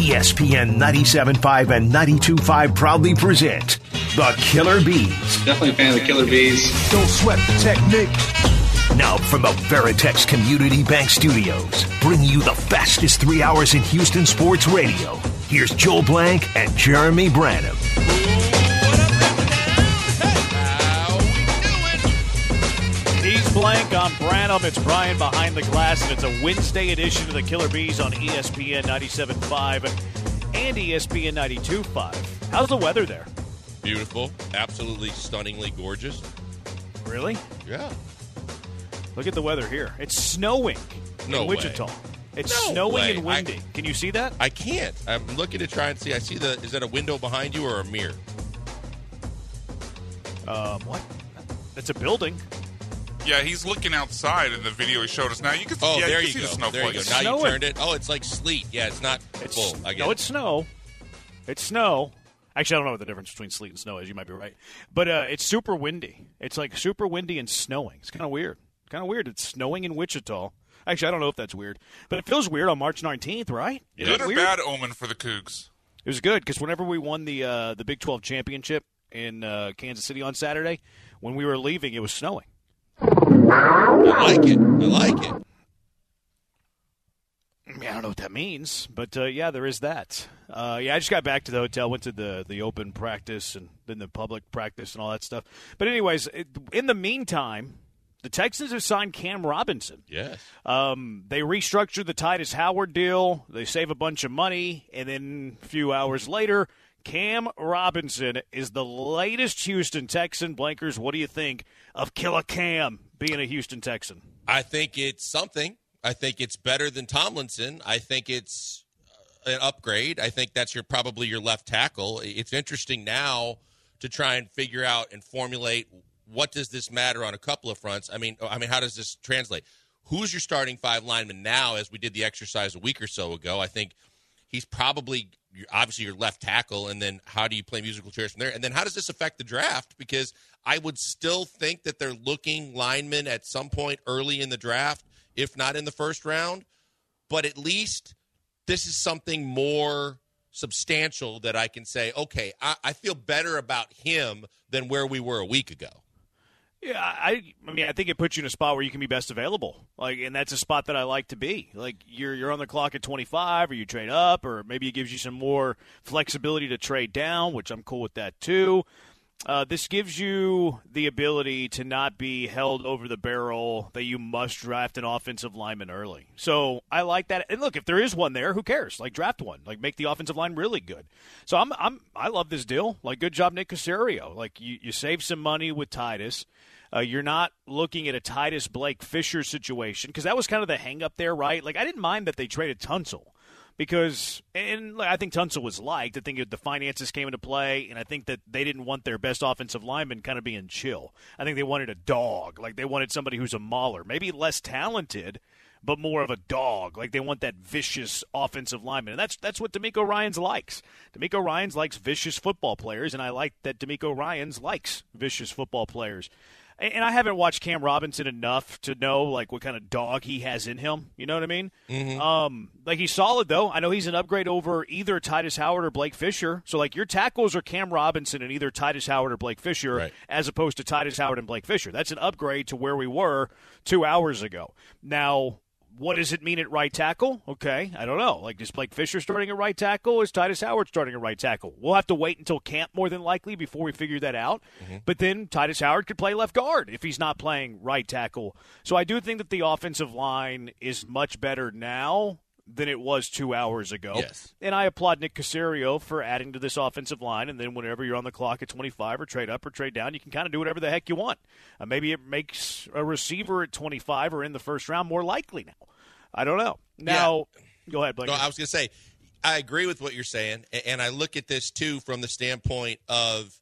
ESPN 97.5 and 92.5 proudly present the Killer Bees. Definitely a fan of the Killer Bees. Don't sweat the technique. Now from the Veritex Community Bank Studios, bring you the fastest 3 hours in Houston sports radio. Here's Joel Blank and Jeremy Branham. He's Blank, I'm Branham. It's Brian behind the glass, and it's a Wednesday edition of the Killer Bees on ESPN 97.5 and ESPN 92.5. How's the weather there? Beautiful. Absolutely stunningly gorgeous. Really? Yeah. Look at the weather here. It's snowing in Wichita. It's snowing and windy. Can you see that? I can't. I'm looking to try and see. I see is that a window behind you or a mirror? What? It's a building. Yeah, he's looking outside in the video he showed us. Now you can, there you you can go. see the There you go. snowflakes. Now Snowing. you turned it. Oh, it's like sleet. Yeah, it's not full. I guess. No, it's snow. It's snow. Actually, I don't know what the difference between sleet and snow is. You might be right. But it's super windy. It's like super windy and snowing. It's kind of weird. It's snowing in Wichita. Actually, I don't know if that's weird. But it feels weird on March 19th, right? Yeah. Good or Weird? bad omen for the Cougs? It was good because whenever we won the Big 12 championship in Kansas City on Saturday, when we were leaving, it was snowing. I like it. I mean, I don't know what that means, but yeah, there is that. I just got back to the hotel, went to the open practice and then the public practice and all that stuff. But anyways, in the meantime, the Texans have signed Cam Robinson. Yes. They restructured the Titus Howard deal. They save a bunch of money, and then a few hours later, Cam Robinson is the latest Houston Texan. Blankers, what do you think of Killer Cam being a Houston Texan? I think it's something. I think it's better than Tomlinson. I think it's an upgrade. I think that's probably your left tackle. It's interesting now to try and figure out and formulate what does this matter on a couple of fronts. I mean, how does this translate? Who's your starting five lineman now? As we did the exercise a week or so ago, I think he's probably obviously your left tackle, and then how do you play musical chairs from there? And then how does this affect the draft? Because I would still think that they're looking linemen at some point early in the draft, if not in the first round. But at least this is something more substantial that I can say, okay, I feel better about him than where we were a week ago. Yeah, I mean, I think it puts you in a spot where you can be best available, and that's a spot that I like to be. Like you're on the clock at 25, or you trade up, or maybe it gives you some more flexibility to trade down, which I'm cool with that too. This gives you the ability to not be held over the barrel that you must draft an offensive lineman early. So I like that. And look, if there is one there, who cares? Like draft one, like make the offensive line really good. So I love this deal. Like good job, Nick Caserio. Like you save some money with Titus. You're not looking at a Titus Blake Fisher situation because that was kind of the hang up there, right? Like I didn't mind that they traded Tunsil. Because, and I think Tunsil was liked. I think the finances came into play, and I think that they didn't want their best offensive lineman kind of being chill. I think they wanted a dog. Like, they wanted somebody who's a mauler. Maybe less talented, but more of a dog. Like, they want that vicious offensive lineman. And that's what DeMeco Ryans likes. DeMeco Ryans likes vicious football players, and I like that DeMeco Ryans likes vicious football players. And I haven't watched Cam Robinson enough to know, like, what kind of dog he has in him. You know what I mean? Mm-hmm. Like, he's solid, though. I know he's an upgrade over either Titus Howard or Blake Fisher. So, like, your tackles are Cam Robinson and either Titus Howard or Blake Fisher, right, as opposed to Titus Howard and Blake Fisher. That's an upgrade to where we were 2 hours ago. Now, what does it mean at right tackle? Okay, I don't know. Like, is Blake Fisher starting at right tackle? Is Titus Howard starting at right tackle? We'll have to wait until camp, more than likely, before we figure that out. Mm-hmm. But then Titus Howard could play left guard if he's not playing right tackle. So I do think that the offensive line is much better now than it was 2 hours ago. Yes. And I applaud Nick Caserio for adding to this offensive line. And then whenever you're on the clock at 25 or trade up or trade down, you can kind of do whatever the heck you want. Maybe it makes a receiver at 25 or in the first round more likely now. I don't know. Now, Go ahead, Blake. No, I was going to say, I agree with what you're saying. And I look at this, too, from the standpoint of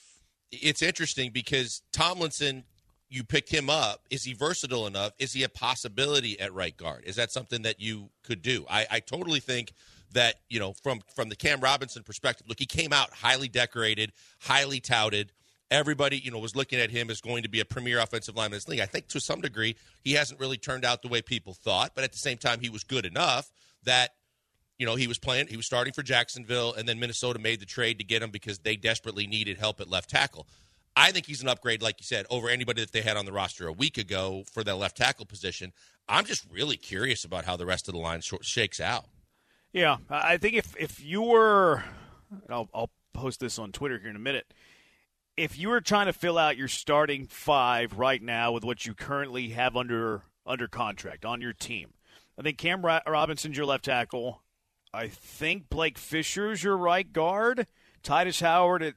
it's interesting because Tomlinson, you picked him up. Is he versatile enough? Is he a possibility at right guard? Is that something that you could do? I totally think that, you know, from the Cam Robinson perspective, look, he came out highly decorated, highly touted. Everybody, you know, was looking at him as going to be a premier offensive lineman in this league. I think to some degree he hasn't really turned out the way people thought, but at the same time he was good enough that he was starting for Jacksonville, and then Minnesota made the trade to get him because they desperately needed help at left tackle. I think he's an upgrade, like you said, over anybody that they had on the roster a week ago for that left tackle position. I'm just really curious about how the rest of the line shakes out. Yeah, I think if you were – I'll post this on Twitter here in a minute. If you were trying to fill out your starting five right now with what you currently have under contract on your team, I think Cam Robinson's your left tackle. I think Blake Fisher's your right guard. Titus Howard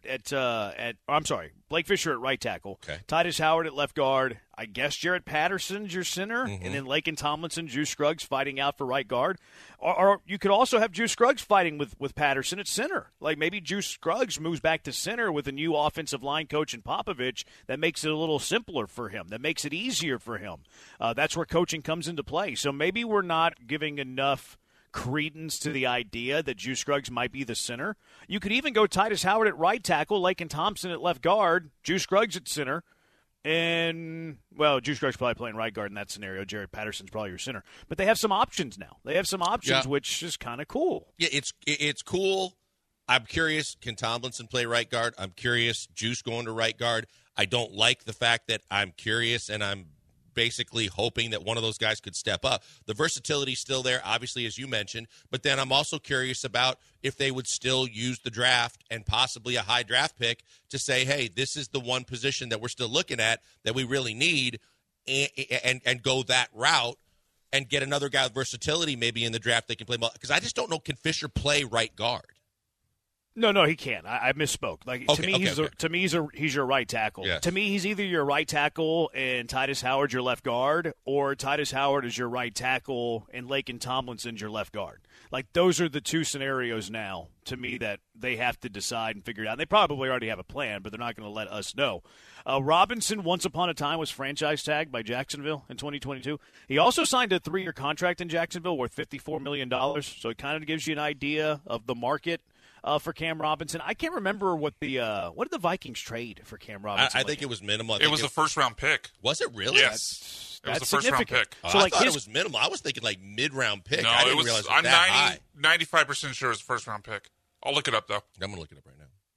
Blake Fisher at right tackle. Okay. Titus Howard at left guard. I guess Jarrett Patterson's your center. Mm-hmm. And then Laken Tomlinson, Juice Scruggs fighting out for right guard. Or you could also have Juice Scruggs fighting with Patterson at center. Like maybe Juice Scruggs moves back to center with a new offensive line coach in Popovich. That makes it a little simpler for him. That makes it easier for him. That's where coaching comes into play. So maybe we're not giving enough credence to the idea that Juice Scruggs might be the center. You could even go Titus Howard at right tackle, Laken Thompson at left guard, Juice Scruggs at center, and, well, Juice Scruggs probably playing right guard in that scenario. Jarrett Patterson's probably your center. But they have some options now. They have some options, which is kind of cool. Yeah, it's cool. I'm curious, can Tomlinson play right guard? I'm curious, Juice going to right guard. I don't like the fact that I'm curious and I'm basically hoping that one of those guys could step up. The versatility's still there, obviously, as you mentioned, but then I'm also curious about if they would still use the draft and possibly a high draft pick to say, hey, this is the one position that we're still looking at that we really need, and go that route and get another guy with versatility maybe in the draft that can play. Because I just don't know, can Fisher play right guard? No, he can't. I misspoke. To me, he's your right tackle. Yes. To me, he's either your right tackle and Titus Howard's your left guard, or Titus Howard is your right tackle and Laken Tomlinson's your left guard. Like, those are the two scenarios now, to me, that they have to decide and figure it out. They probably already have a plan, but they're not going to let us know. Robinson, once upon a time, was franchise tagged by Jacksonville in 2022. He also signed a 3-year contract in Jacksonville worth $54 million, so it kind of gives you an idea of the market for Cam Robinson. I can't remember what did the Vikings trade for Cam Robinson? I think it was minimal. It was a first-round pick. Was it really? Yes. It was a first-round pick. So I thought it was minimal. I was thinking like mid-round pick. No, I didn't realize it was I'm that 95% sure it was a first-round pick. I'll look it up, though. I'm going to look it up right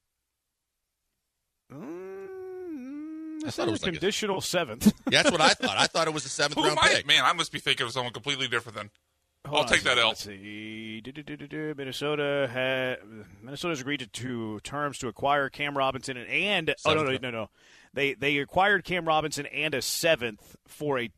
now. I thought it was conditional seventh. Yeah, that's what I thought. I thought it was a seventh-round pick. Man, I must be thinking of someone completely different then. I'll take that L. Let's see. Minnesota's agreed to terms to acquire Cam Robinson and no. They acquired Cam Robinson and a seventh for a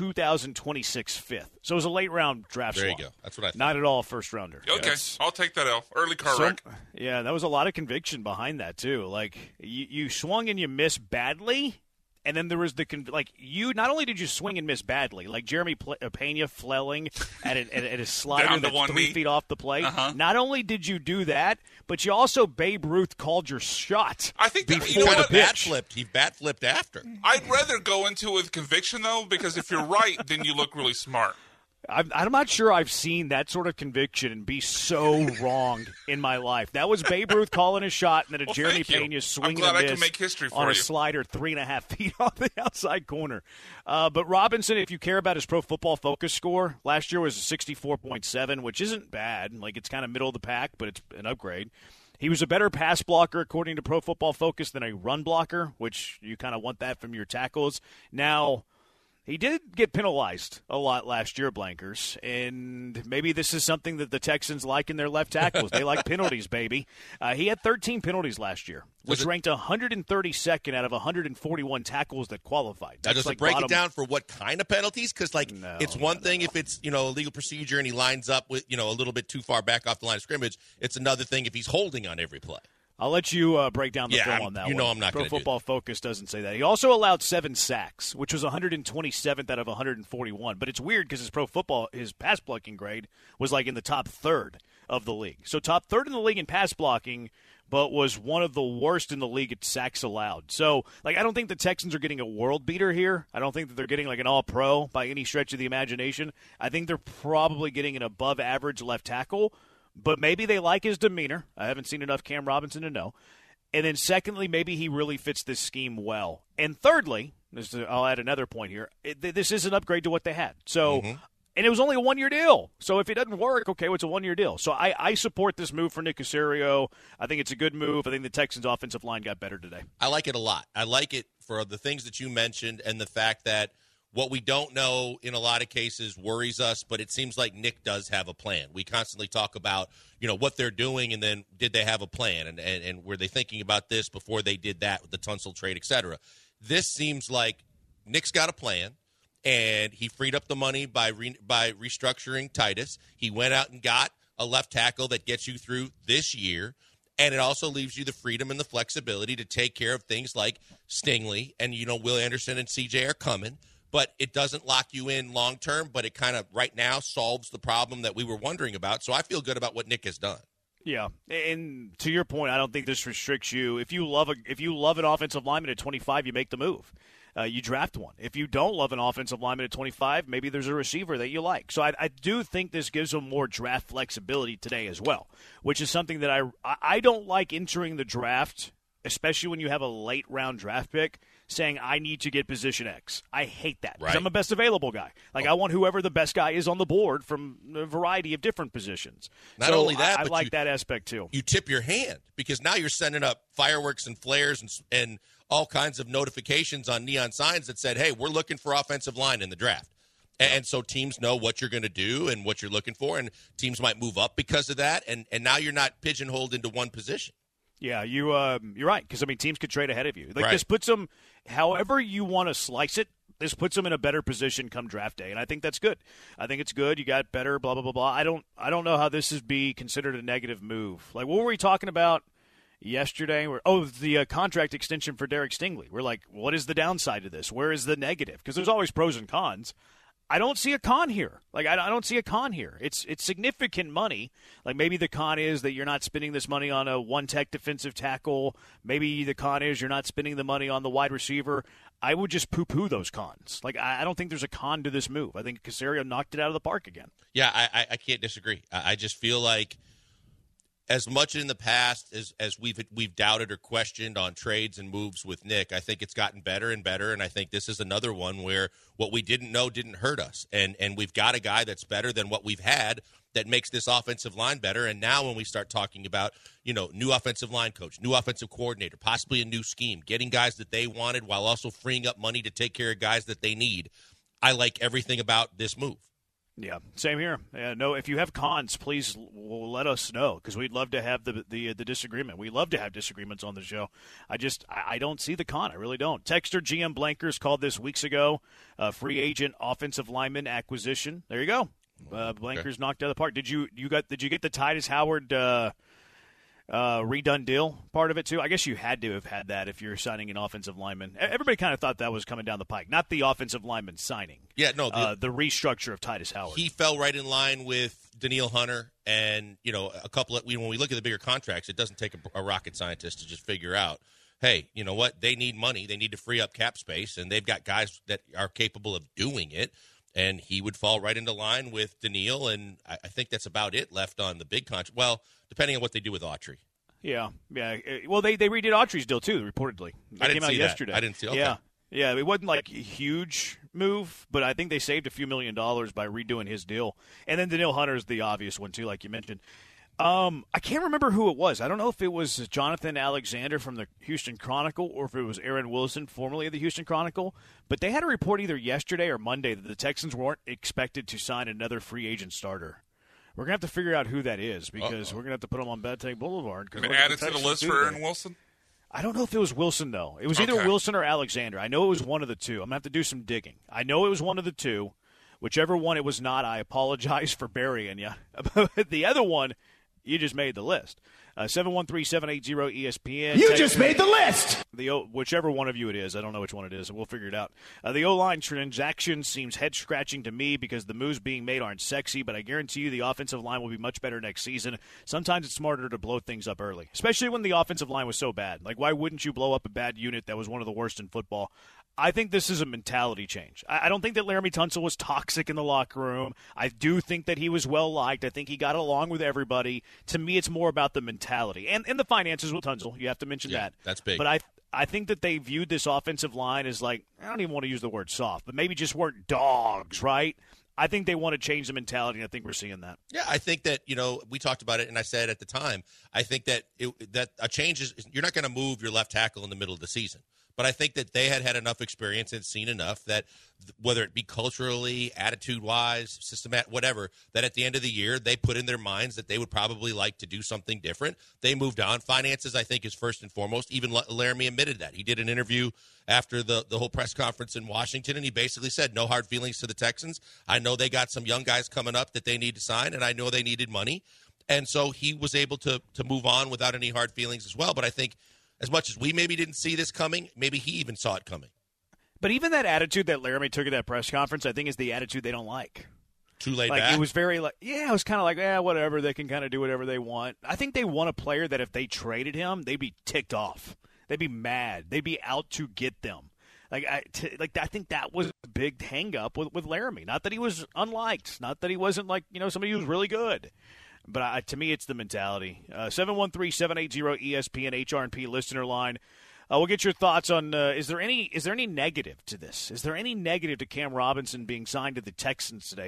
2026 fifth. So it was a late round draft There swap. you go. That's what I thought. Not at all a first rounder. Okay, I'll take that L. Early car wreck. Yeah, that was a lot of conviction behind that too. Like you swung and you missed badly. And then there was you not only did you swing and miss badly, like Jeremy Pena flailing at a slider that's 3 feet off the plate. Uh-huh. Not only did you do that, but you also Babe Ruth called your shot. I think he kind of bat flipped. He bat flipped after. I'd rather go into it with conviction though, because if you're right, then you look really smart. I'm not sure I've seen that sort of conviction and be so wrong in my life. That was Babe Ruth calling a shot, and then Jeremy Pena swinging a miss on a slider 3.5 feet off the outside corner. But Robinson, if you care about his Pro Football Focus score, last year was 64.7, which isn't bad. Like, it's kind of middle of the pack, but it's an upgrade. He was a better pass blocker, according to Pro Football Focus, than a run blocker, which you kind of want that from your tackles. Now, he did get penalized a lot last year, Blankers, and maybe this is something that the Texans like in their left tackles. They like penalties, baby. He had 13 penalties last year, which ranked 132nd out of 141 tackles that qualified. Now, does it break it down for what kind of penalties? Because, it's one thing if it's, a legal procedure and he lines up with, a little bit too far back off the line of scrimmage. It's another thing if he's holding on every play. I'll let you break down the film on that one. I'm not going to do that. Pro Football Focus doesn't say that. He also allowed 7 sacks, which was 127th out of 141. But it's weird because his pass blocking grade was in the top third of the league. So top third in the league in pass blocking, but was one of the worst in the league at sacks allowed. So, I don't think the Texans are getting a world beater here. I don't think that they're getting an all-pro by any stretch of the imagination. I think they're probably getting an above-average left tackle. But maybe they like his demeanor. I haven't seen enough Cam Robinson to know. And then secondly, maybe he really fits this scheme well. And thirdly, I'll add another point here. This is an upgrade to what they had. So And it was only a one-year deal. So if it doesn't work, okay, well, it's a one-year deal. So I support this move for Nick Caserio. I think it's a good move. I think the Texans' offensive line got better today. I like it a lot. I like it for the things that you mentioned and the fact that what we don't know in a lot of cases worries us, but it seems like Nick does have a plan. We constantly talk about, what they're doing and then did they have a plan and were they thinking about this before they did that with the Tunsil trade, et cetera. This seems like Nick's got a plan, and he freed up the money by restructuring Titus. He went out and got a left tackle that gets you through this year, and it also leaves you the freedom and the flexibility to take care of things like Stingley, and Will Anderson and CJ are coming. But it doesn't lock you in long term, but it kind of right now solves the problem that we were wondering about. So I feel good about what Nick has done. Yeah, and to your point, I don't think this restricts you. If you love an offensive lineman at 25, you make the move. You draft one. If you don't love an offensive lineman at 25, maybe there's a receiver that you like. So I do think this gives them more draft flexibility today as well, which is something that I don't like entering the draft, especially when you have a late round draft pick, saying I need to get position X. I hate that because I'm a best available guy. Like I want whoever the best guy is on the board from a variety of different positions. Not only that, I but like that aspect too. You tip your hand because now you're sending up fireworks and flares and all kinds of notifications on neon signs that said, hey, we're looking for offensive line in the draft. And so teams know what you're going to do and what you're looking for, and teams might move up because of that, and now you're not pigeonholed into one position. Yeah, you're right, because, teams could trade ahead of you. Right. This puts them, however you want to slice it, this puts them in a better position come draft day, and I think that's good. I think it's good. You got better, blah, blah, blah, blah. I don't know how this is be considered a negative move. Like, what were we talking about yesterday? The contract extension for Derek Stingley. We're like, what is the downside to this? Where is the negative? Because there's always pros and cons. I don't see a con here. Like, I don't see a con here. It's significant money. Like, maybe the con is that you're not spending this money on a one-tech defensive tackle. Maybe the con is you're not spending the money on the wide receiver. I would just poo-poo those cons. Like, I don't think there's a con to this move. I think Caserio knocked it out of the park again. Yeah, I can't disagree. I just feel like as much in the past as we've doubted or questioned on trades and moves with Nick, I think it's gotten better and better, and I think this is another one where what we didn't know didn't hurt us, and we've got a guy that's better than what we've had that makes this offensive line better. And now when we start talking about, new offensive line coach, new offensive coordinator, possibly a new scheme, getting guys that they wanted while also freeing up money to take care of guys that they need, I like everything about this move. Yeah, same here. No, if you have cons, please let us know because we'd love to have the disagreement. We love to have disagreements on the show. I don't see the con. I really don't. Texter GM Blankers called this weeks ago. Free agent offensive lineman acquisition. There you go. Blankers knocked out of the park. Did you get the Titus Howard redone deal part of it too? I guess you had to have had that if you're signing an offensive lineman. Everybody kind of thought that was coming down the pike, not the offensive lineman signing. Yeah, no, the restructure of Titus Howard. He fell right in line with Daniil Hunter, and a couple of when we look at the bigger contracts, it doesn't take a rocket scientist to just figure out, hey, you know what? They need money. They need to free up cap space, and they've got guys that are capable of doing it. And he would fall right into line with Daniil, and I think that's about it left on the big contract. Well, depending on what they do with Autry. Yeah. Well, they redid Autry's deal too, reportedly. I didn't see yesterday. That. I didn't see. Okay. Yeah. It wasn't like a huge move, but I think they saved a few $1 million by redoing his deal. And then Daniil Hunter's the obvious one too, like you mentioned. I can't remember who it was. I don't know if it was Jonathan Alexander from the Houston Chronicle or if it was Aaron Wilson, formerly of the Houston Chronicle. But they had a report either yesterday or Monday that the Texans weren't expected to sign another free agent starter. We're going to have to figure out who that is because we're going to have to put him on Bad Take Boulevard. Add it to the list for Aaron Wilson? I don't know if it was Wilson, though. It was either Wilson or Alexander. I know it was one of the two. I'm going to have to do some digging. I know it was one of the two. Whichever one it was not, I apologize for burying you. The other one, you just made the list. 713-780-ESPN. You just made the list! Whichever one of you it is. I don't know which one it is. We'll figure it out. The O-line transaction seems head-scratching to me because the moves being made aren't sexy, but I guarantee you the offensive line will be much better next season. Sometimes it's smarter to blow things up early, especially when the offensive line was so bad. Like, why wouldn't you blow up a bad unit that was one of the worst in football? I think this is a mentality change. I don't think that Laramie Tunsil was toxic in the locker room. I do think that he was well-liked. I think he got along with everybody. To me, it's more about the mentality. And the finances with Tunsil. You have to mention that. That's big. But I think that they viewed this offensive line as like, I don't even want to use the word soft, but maybe just weren't dogs, right? I think they want to change the mentality, and I think we're seeing that. Yeah, I think that, we talked about it, and I said at the time, I think that that a change is – you're not going to move your left tackle in the middle of the season. But I think that they had enough experience and seen enough that whether it be culturally, attitude-wise, systematic, whatever, that at the end of the year they put in their minds that they would probably like to do something different. They moved on. Finances, I think, is first and foremost. Even Laramie admitted that. He did an interview after the whole press conference in Washington, and he basically said, no hard feelings to the Texans. I know they got some young guys coming up that they need to sign, and I know they needed money. And so he was able to move on without any hard feelings as well. But I think as much as we maybe didn't see this coming, maybe he even saw it coming. But even that attitude that Laramie took at that press conference, I think is the attitude they don't like. Too laid back? It was very it was kind of like, whatever. They can kind of do whatever they want. I think they want a player that if they traded him, they'd be ticked off. They'd be mad. They'd be out to get them. I think that was a big hang-up with Laramie. Not that he was unliked. Not that he wasn't somebody who was really good. But to me, it's the mentality. 713-780-ESPN HRP listener line. We'll get your thoughts on is there any negative to this? Is there any negative to Cam Robinson being signed to the Texans today?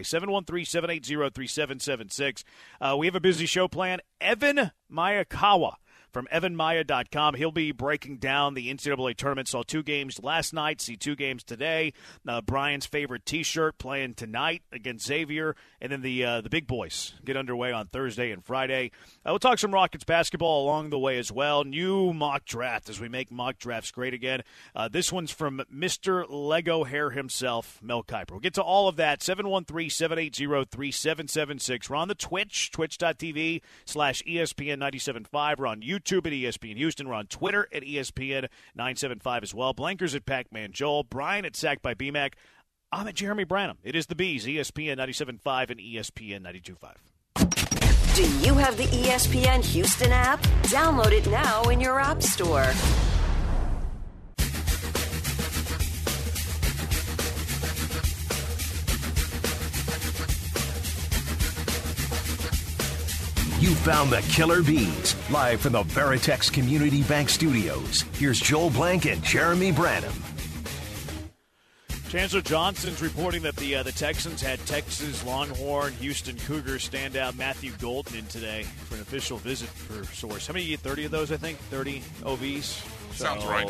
713-780-3776. We have a busy show planned. Evan Miyakawa from evanmaya.com. He'll be breaking down the NCAA tournament. Saw 2 games last night, see 2 games today. Brian's favorite T-shirt playing tonight against Xavier. And then the big boys get underway on Thursday and Friday. We'll talk some Rockets basketball along the way as well. New mock draft as we make mock drafts great again. This one's from Mr. Lego Hair himself, Mel Kiper. We'll get to all of that. 713-780-3776. We're on the Twitch, twitch.tv/ESPN975. We're on YouTube at ESPN Houston. We're on Twitter at ESPN975 as well. Blankers at Pac-Man Joel. Brian at Sack by BMAC. I'm at Jeremy Branham. It is the Bees, ESPN 97.5 and ESPN 92.5. Do you have the ESPN Houston app? Download it now in your app store. You found the Killer Bees, live from the Veritex Community Bank Studios. Here's Joel Blank and Jeremy Branham. Chancellor Johnson's reporting that the Texans had Texas Longhorn, Houston Cougars standout Matthew Golden in today for an official visit for source. How many? 30 of those, I think? 30 OVs? Sounds right.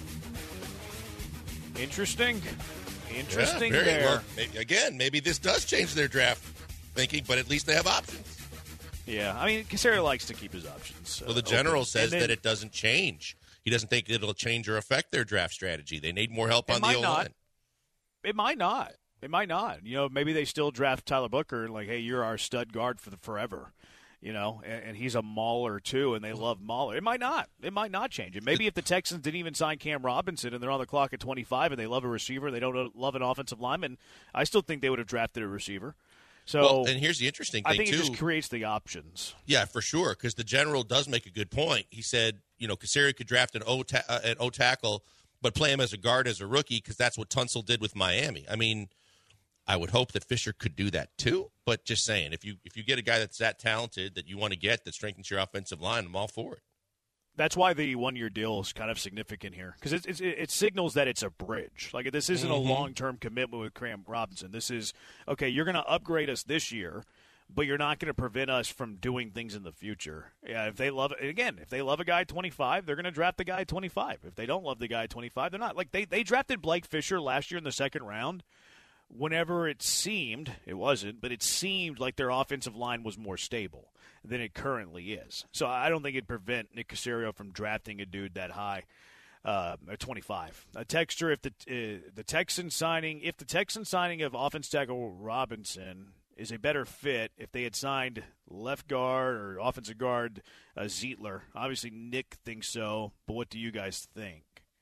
Interesting. Interesting there. Well, again, maybe this does change their draft thinking, but at least they have options. Yeah, I mean, Caserio likes to keep his options. Well, the general says that it doesn't change. He doesn't think it'll change or affect their draft strategy. They need more help on the O-line. It might not. It might not. Maybe they still draft Tyler Booker and hey, you're our stud guard for the forever. And he's a mauler too, and they love Mauler. It might not. It might not change it. Maybe if the Texans didn't even sign Cam Robinson and they're on the clock at 25 and they love a receiver, they don't love an offensive lineman, I still think they would have drafted a receiver. So, and here's the interesting thing, I think too. It just creates the options. Yeah, for sure, because the general does make a good point. He said, Caserio could draft an O-tackle, but play him as a guard as a rookie because that's what Tunsil did with Miami. I mean, I would hope that Fisher could do that too, but just saying, if you get a guy that's that talented that you want to get that strengthens your offensive line, I'm all for it. That's why the one-year deal is kind of significant here because it signals that it's a bridge. This isn't a long-term commitment with Cam Robinson. This is, okay, you're going to upgrade us this year, but you're not going to prevent us from doing things in the future. Yeah, if they love a guy at 25, they're going to draft the guy at 25. If they don't love the guy at 25, they're not. They drafted Blake Fisher last year in the second round. Whenever it seemed, it wasn't, but it seemed like their offensive line was more stable than it currently is. So I don't think it'd prevent Nick Caserio from drafting a dude that high at 25. A texture, if the Texans signing of offense tackle Robinson is a better fit if they had signed left guard or offensive guard Zeitler. Obviously, Nick thinks so, but what do you guys think?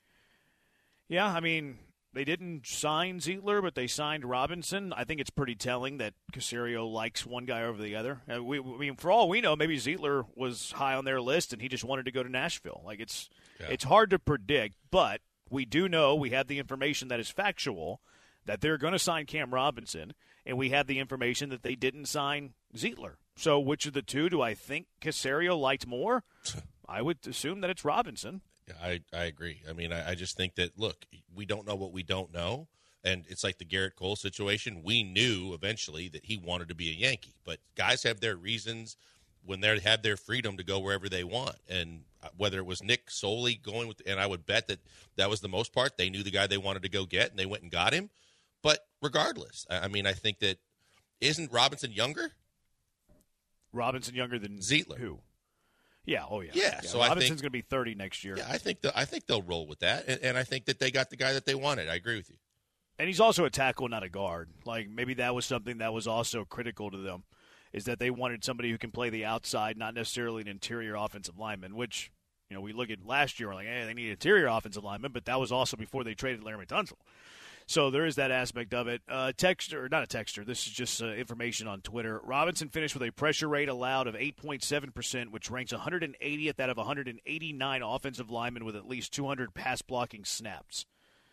Yeah, I mean, they didn't sign Zeitler, but they signed Robinson. I think it's pretty telling that Caserio likes one guy over the other. I mean, for all we know, maybe Zeitler was high on their list and he just wanted to go to Nashville. It's hard to predict, but we do know we have the information that is factual that they're going to sign Cam Robinson, and we have the information that they didn't sign Zeitler. So which of the two do I think Caserio liked more? I would assume that it's Robinson. Yeah, I agree. I mean, I just think that, look, we don't know what we don't know. And it's like the Garrett Cole situation. We knew eventually that he wanted to be a Yankee. But guys have their reasons when they have their freedom to go wherever they want. And whether it was Nick solely going with – and I would bet that was the most part. They knew the guy they wanted to go get, and they went and got him. But regardless, I mean, I think that – isn't Robinson younger? Robinson younger than Zietler. Who? Yeah, oh yeah. Yeah, so Robinson's going to be 30 next year. Yeah, I think they'll roll with that, and I think that they got the guy that they wanted. I agree with you. And he's also a tackle, not a guard. Like, maybe that was something that was also critical to them, is that they wanted somebody who can play the outside, not necessarily an interior offensive lineman, which, you know, we look at last year, we're like, hey, they need interior offensive lineman, but that was also before they traded Laramie Tunsil. So there is that aspect of it. Not a texter, this is just information on Twitter. Robinson finished with a pressure rate allowed of 8.7%, which ranks 180th out of 189 offensive linemen with at least 200 pass blocking snaps.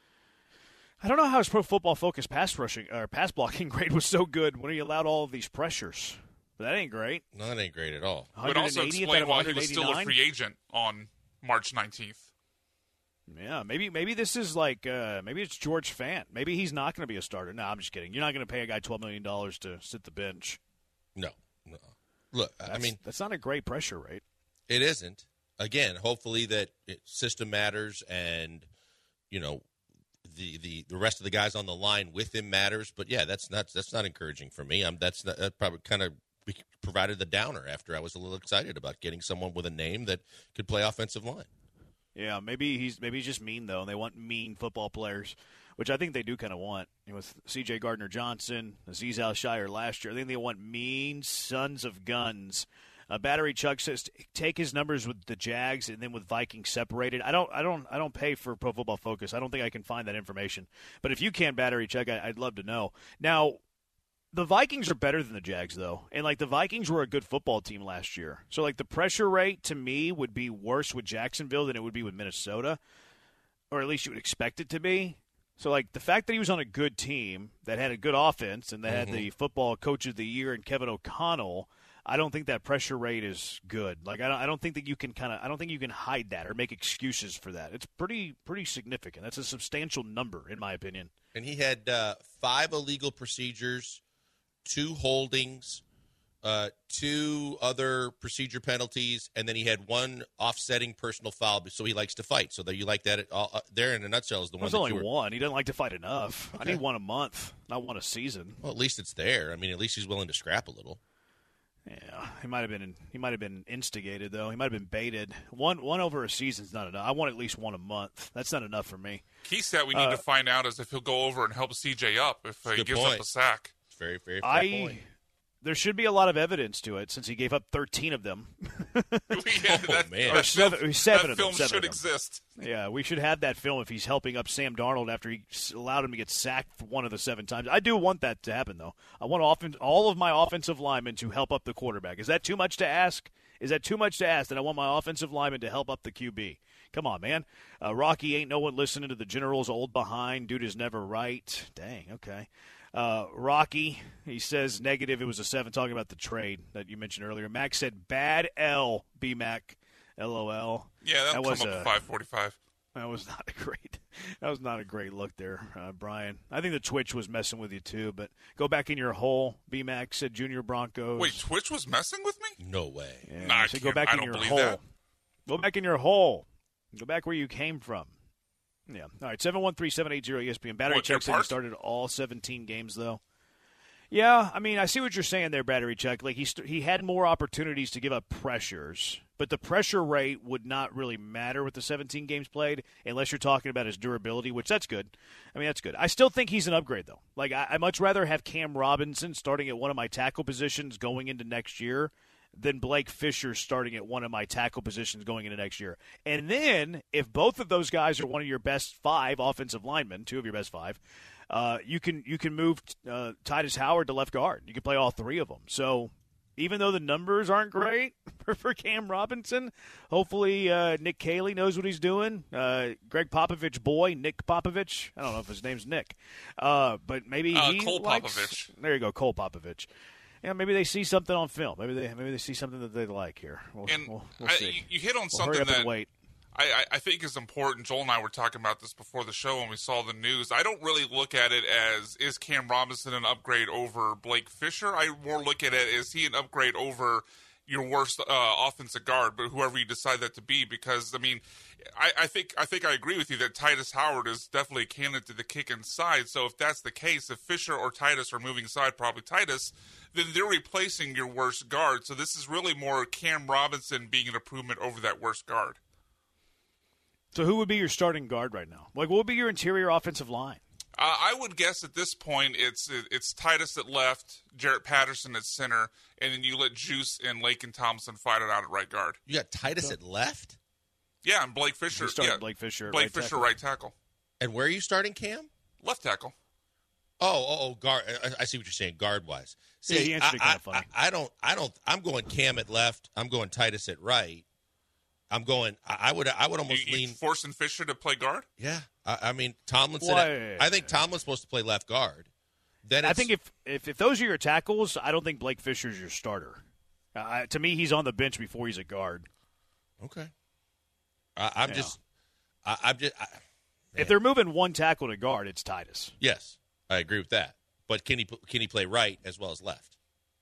I don't know how his Pro Football Focus pass blocking grade was so good when he allowed all of these pressures. But that ain't great. No, that ain't great at all. But also explain why he was still a free agent on March 19th. Yeah, maybe this is like maybe it's George Fant. Maybe he's not going to be a starter. No, I'm just kidding. You're not going to pay a guy $12 million to sit the bench. No. Look, that's not a great pressure rate. It isn't. Again, hopefully that system matters, and you know the rest of the guys on the line with him matters. But yeah, that's not encouraging for me. That probably kind of provided the downer after I was a little excited about getting someone with a name that could play offensive line. Yeah, maybe he's just mean, though, and they want mean football players, which I think they do kind of want. With C.J. Gardner-Johnson, Azeez Al-Shire last year, I think they want mean sons of guns. Battery Chuck says take his numbers with the Jags and then with Vikings separated. I don't pay for Pro Football Focus. I don't think I can find that information. But if you can, Battery Chuck, I'd love to know. Now, the Vikings are better than the Jags, though. And, like, the Vikings were a good football team last year. So, like, the pressure rate, to me, would be worse with Jacksonville than it would be with Minnesota. Or at least you would expect it to be. So, like, the fact that he was on a good team that had a good offense and that had the football coach of the year and Kevin O'Connell, I don't think that pressure rate is good. Like, I don't think that you can I don't think you can hide that or make excuses for that. It's pretty significant. That's a substantial number, in my opinion. And he had 5 illegal procedures, 2 holdings, 2 other procedure penalties, and then he had 1 offsetting personal foul. So he likes to fight. So that you like that there in a nutshell is the one. There's only one. He doesn't like to fight enough. Okay. I need 1 a month, not 1 a season. Well, at least it's there. I mean, at least he's willing to scrap a little. Yeah, he might have been instigated though. He might have been baited. One over a season's not enough. I want at least 1 a month. That's not enough for me. Key stat we need to find out is if he'll go over and help CJ up if he gives up a sack. Very, very fair point. There should be a lot of evidence to it since he gave up 13 of them. Man. Or seven that of them. Film should exist. Yeah, we should have that film if he's helping up Sam Darnold after he allowed him to get sacked 1 of the 7 times. I do want that to happen, though. I want all of my offensive linemen to help up the quarterback. Is that too much to ask? Is that too much to ask that I want my offensive linemen to help up the QB? Come on, man. Rocky ain't no one listening to the General's old behind. Dude is never right. Dang, okay. Rocky, he says negative. It was a 7 talking about the trade that you mentioned earlier. Max said bad L, B-Mac, LOL. Yeah, that was come up at 545. That was not a great look there, Brian. I think the Twitch was messing with you too, but go back in your hole. B-Mac said Junior Broncos. Wait, Twitch was messing with me? No way. Yeah, nah, go back in your hole. That. Go back in your hole. Go back where you came from. Yeah. All right, 713-780-ESPN. Battery Check said he started all 17 games, though. Yeah, I mean, I see what you're saying there, Battery Check. Like, he had more opportunities to give up pressures, but the pressure rate would not really matter with the 17 games played unless you're talking about his durability, which that's good. I mean, that's good. I still think he's an upgrade, though. Like, I'd much rather have Cam Robinson starting at one of my tackle positions going into next year than Blake Fisher starting at one of my tackle positions going into next year. And then, if both of those guys are one of your best 5 offensive linemen, 2 of your best 5, you can move Titus Howard to left guard. You can play all 3 of them. So even though the numbers aren't great for Cam Robinson, hopefully Nick Caley knows what he's doing. Greg Popovich boy, Nick Popovich. I don't know if his name's Nick. But maybe he Cole likes – Popovich. There you go, Cole Popovich. Yeah, maybe they see something on film. Maybe they see something that they like here. We'll see. You hit on We'll something hurry up that and wait. I think is important. Joel and I were talking about this before the show when we saw the news. I don't really look at it as, is Cam Robinson an upgrade over Blake Fisher? I more look at it as, he an upgrade over your worst offensive guard, but whoever you decide that to be, because, I mean, I think I agree with you that Titus Howard is definitely a candidate to the kick inside. So if that's the case, if Fisher or Titus are moving inside, probably Titus, then they're replacing your worst guard. So this is really more Cam Robinson being an improvement over that worst guard. So who would be your starting guard right now? Like, what would be your interior offensive line? I would guess at this point it's Titus at left, Jarrett Patterson at center, and then you let Juice and Lakin Thompson fight it out at right guard. You got Titus at left? Yeah, and Blake Fisher. Blake Fisher. Right tackle. And where are you starting Cam? Left tackle. Oh, guard. I see what you're saying, guard-wise. See, yeah, he answered it kind of funny. I'm going Cam at left. I'm going Titus at right. I would almost lean. Forcing Fisher to play guard? Yeah. I mean, Tomlinson. I think Tomlin's supposed to play left guard. Then I think if those are your tackles, I don't think Blake Fisher's your starter. To me, he's on the bench before he's a guard. Okay. If they're moving one tackle to guard, it's Titus. Yes, I agree with that. But can he play right as well as left?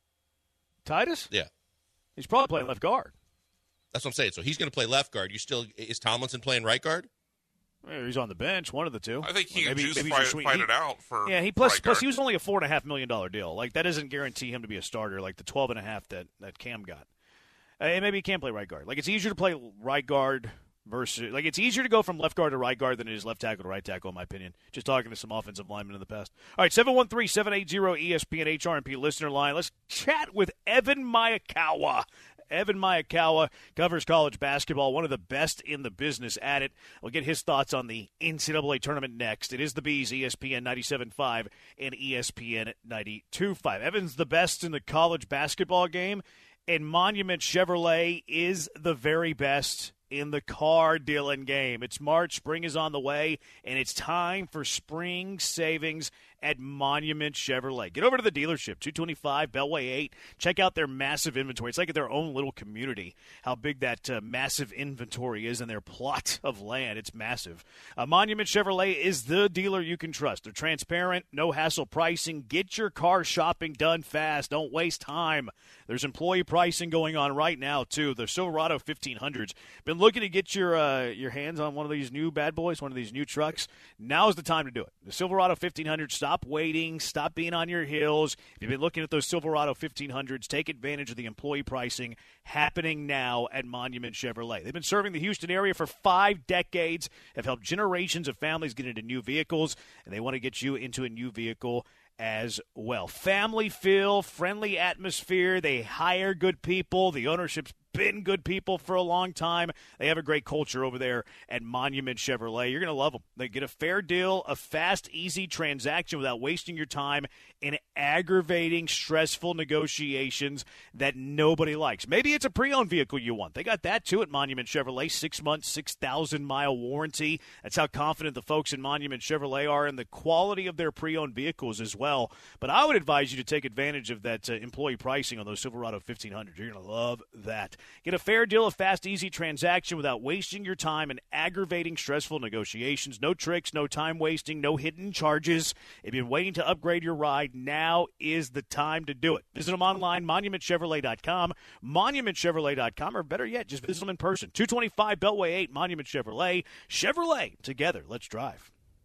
Titus? Yeah. He's probably playing left guard. That's what I'm saying. So he's going to play left guard. Is Tomlinson playing right guard? He's on the bench, one of the two. I think he and Juice fight it out for. Yeah, plus he was only a $4.5 million deal. Like, that doesn't guarantee him to be a starter. Like the $12.5 that Cam got, and maybe he can play right guard. Like, it's easier to play right guard versus, like, it's easier to go from left guard to right guard than it is left tackle to right tackle, in my opinion. Just talking to some offensive linemen in the past. All right, 713-780-ESPN HRMP listener line. Let's chat with Evan Miyakawa. Evan Miyakawa covers college basketball, one of the best in the business at it. We'll get his thoughts on the NCAA tournament next. It is the Bees, ESPN 97.5 and ESPN 92.5. Evan's the best in the college basketball game, and Monument Chevrolet is the very best in the car dealing game. It's March, spring is on the way, and it's time for spring savings at Monument Chevrolet. Get over to the dealership, 225 Beltway 8. Check out their massive inventory. It's like their own little community, how big that massive inventory is in their plot of land. It's massive. Monument Chevrolet is the dealer you can trust. They're transparent, no hassle pricing. Get your car shopping done fast. Don't waste time. There's employee pricing going on right now, too. The Silverado 1500s. Been looking to get your hands on one of these new bad boys, one of these new trucks. Now's the time to do it. The Silverado 1500, stop waiting, stop being on your heels. If you've been looking at those Silverado 1500s, take advantage of the employee pricing happening now at Monument Chevrolet. They've been serving the Houston area for 5 decades, have helped generations of families get into new vehicles, and they want to get you into a new vehicle as well. Family feel, friendly atmosphere. They hire good people. The ownership's been good people for a long time. They have a great culture over there at Monument Chevrolet. You're going to love them. They get a fair deal, a fast, easy transaction without wasting your time in aggravating, stressful negotiations that nobody likes. Maybe it's a pre-owned vehicle you want. They got that, too, at Monument Chevrolet. 6 months, 6,000-mile warranty. That's how confident the folks in Monument Chevrolet are in the quality of their pre-owned vehicles as well. But I would advise you to take advantage of that employee pricing on those Silverado 1500s. You're going to love that. Get a fair deal, a fast, easy transaction without wasting your time in aggravating, stressful negotiations. No tricks, no time wasting, no hidden charges. If you've been waiting to upgrade your ride, now is the time to do it. Visit them online, monumentchevrolet.com, monumentchevrolet.com, or better yet, just visit them in person. 225 Beltway 8, Monument Chevrolet. Chevrolet, together, let's drive.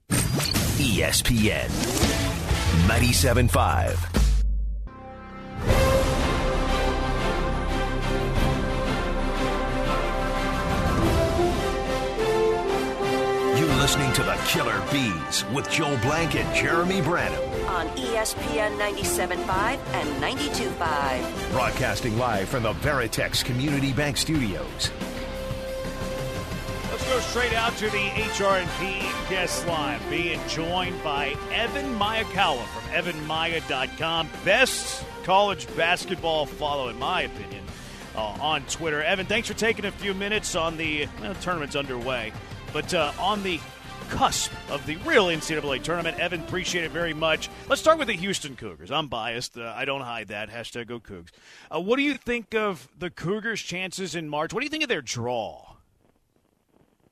ESPN 97.5. Listening to the Killer Bees with Joel Blank and Jeremy Branham on ESPN 97.5 and 92.5. Broadcasting live from the Veritex Community Bank Studios. Let's go straight out to the HRP guest line, being joined by Evan Miyakawa from evanmaya.com. Best college basketball follow, in my opinion, on Twitter. Evan, thanks for taking a few minutes on the tournament's underway. But on the cusp of the real NCAA tournament, Evan, appreciate it very much. Let's start with the Houston Cougars. I'm biased. I don't hide that. Hashtag go Cougs. What do you think of the Cougars' chances in March? What do you think of their draw?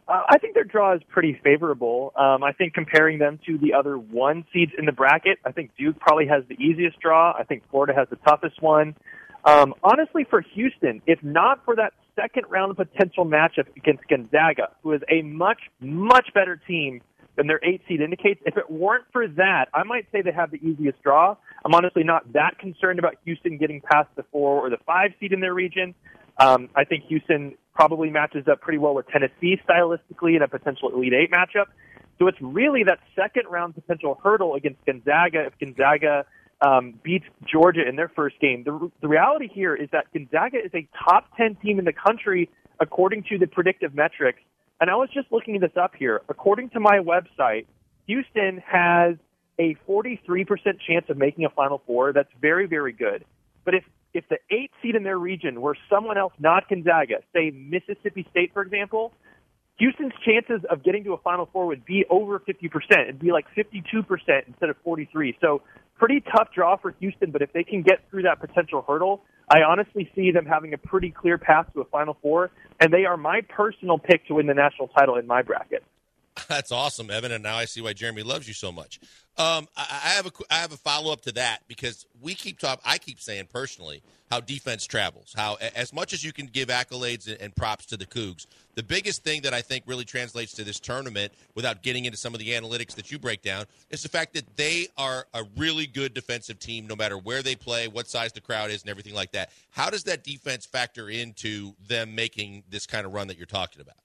I think their draw is pretty favorable. I think comparing them to the other 1 seeds in the bracket, I think Duke probably has the easiest draw. I think Florida has the toughest one. Honestly, for Houston, if not for that second-round potential matchup against Gonzaga, who is a much, much better team than their 8 seed indicates, if it weren't for that, I might say they have the easiest draw. I'm honestly not that concerned about Houston getting past the 4 or the 5 seed in their region. I think Houston probably matches up pretty well with Tennessee stylistically in a potential Elite 8 matchup. So it's really that second-round potential hurdle against Gonzaga if Gonzaga beats Georgia in their first game. The reality here is that Gonzaga is a top 10 team in the country according to the predictive metrics. And I was just looking this up here. According to my website, Houston has a 43% chance of making a Final Four. That's very, very good. But if the 8 seed in their region were someone else, not Gonzaga, say Mississippi State, for example, Houston's chances of getting to a Final Four would be over 50%. It'd be like 52% instead of 43%. So pretty tough draw for Houston, but if they can get through that potential hurdle, I honestly see them having a pretty clear path to a Final Four, and they are my personal pick to win the national title in my bracket. That's awesome, Evan, and now I see why Jeremy loves you so much. I have a follow-up to that because I keep saying personally how defense travels, how as much as you can give accolades and props to the Cougs, the biggest thing that I think really translates to this tournament without getting into some of the analytics that you break down is the fact that they are a really good defensive team no matter where they play, what size the crowd is, and everything like that. How does that defense factor into them making this kind of run that you're talking about?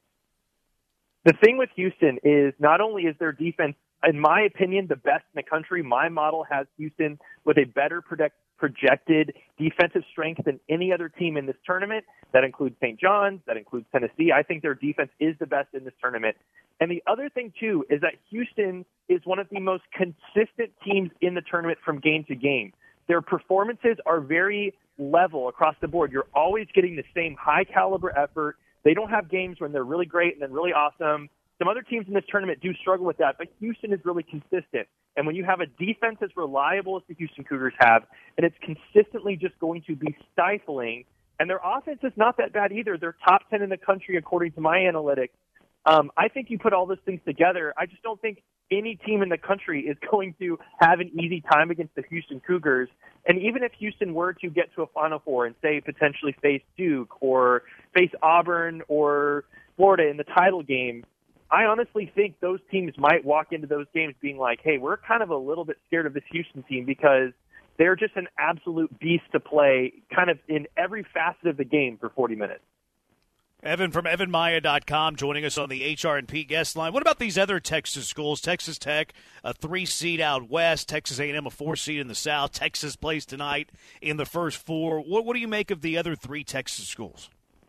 The thing with Houston is not only is their defense, in my opinion, the best in the country. My model has Houston with a better projected defensive strength than any other team in this tournament. That includes St. John's. That includes Tennessee. I think their defense is the best in this tournament. And the other thing, too, is that Houston is one of the most consistent teams in the tournament from game to game. Their performances are very level across the board. You're always getting the same high-caliber effort. They don't have games when they're really great and then really awesome. Some other teams in this tournament do struggle with that, but Houston is really consistent. And when you have a defense as reliable as the Houston Cougars have, and it's consistently just going to be stifling, and their offense is not that bad either. They're top 10 in the country according to my analytics. I think you put all those things together. I just don't think any team in the country is going to have an easy time against the Houston Cougars. And even if Houston were to get to a Final Four and, say, potentially face Duke or face Auburn or Florida in the title game, I honestly think those teams might walk into those games being like, hey, we're kind of a little bit scared of this Houston team because they're just an absolute beast to play kind of in every facet of the game for 40 minutes. Evan from EvanMaya.com joining us on the HR&P guest line. What about these other Texas schools? Texas Tech, a 3 seed out west. Texas A&M, a 4 seed in the south. Texas plays tonight in the first 4. What do you make of the other 3 Texas schools?